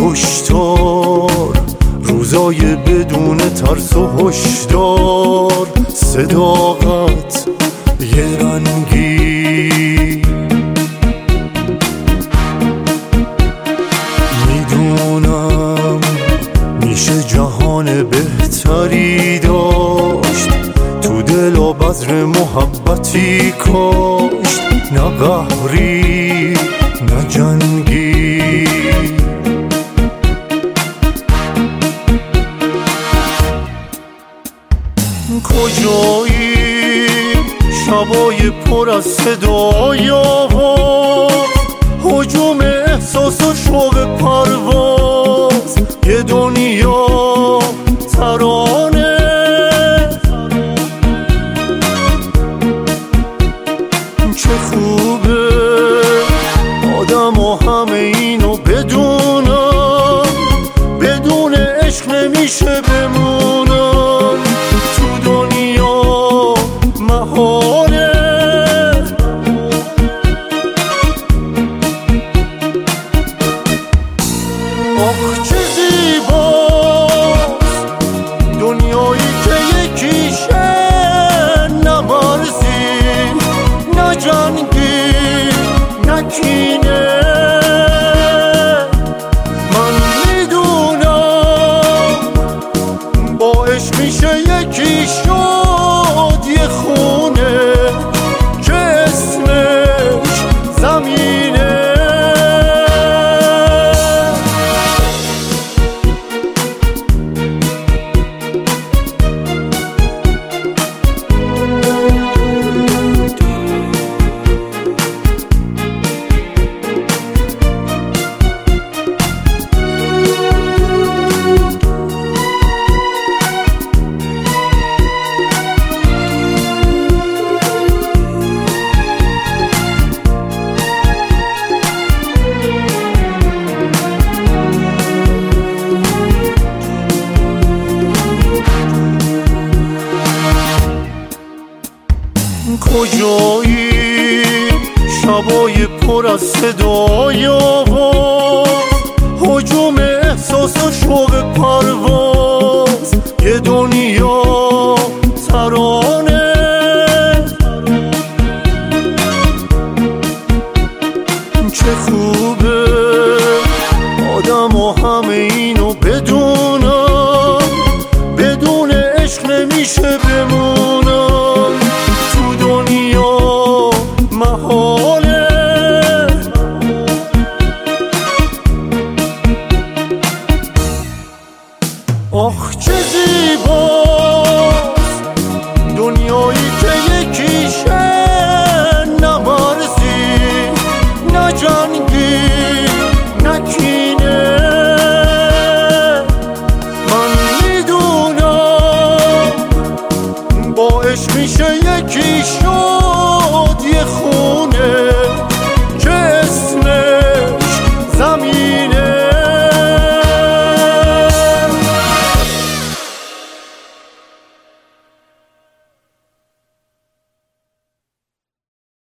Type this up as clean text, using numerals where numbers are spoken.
کشتار، روزای بدون ترس و هشدار، صداقت یه رنگی. میدونم میشه جهان بهتری داشت، تو دل و بذر محبتی کاشت، نه قهری نه جنگی. کجایی شبای پر از صدای آواز، هجوم احساس و شوق پرواز، یه دنیا ترانه. چه خوبه آدم و همه اینو بدونم، بدون عشق نمیشه بمونم تو دنیا محاله. آخ چه زیباست دنیایی که یکیشه، نه مرزی نه جنگی نه کینه. من میدونم با عشق میشه یکی شد، یه خونه که اسمش زمینه. کجایی شبای پر از صدای آواز، هجوم احساس و شوق پرواز، یه دنیا ترانه. چه خوبه آدم و همه اینو بدونم، بدون عشق نمیشه بمون